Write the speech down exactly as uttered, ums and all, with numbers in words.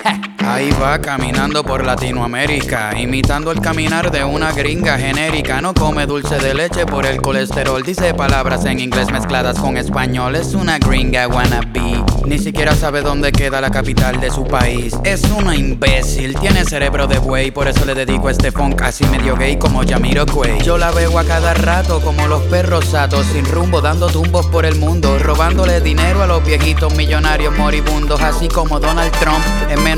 Ahí va caminando por Latinoamérica, imitando el caminar de una gringa genérica. No come dulce de leche por el colesterol, dice palabras en inglés mezcladas con español. Es una gringa wannabe, ni siquiera sabe dónde queda la capital de su país. Es una imbécil, tiene cerebro de buey, por eso le dedico este funk así medio gay como Jamiroquai. Yo la veo a cada rato como los perros satos, sin rumbo, dando tumbos por el mundo, robándole dinero a los viejitos millonarios moribundos, así como Donald Trump en menos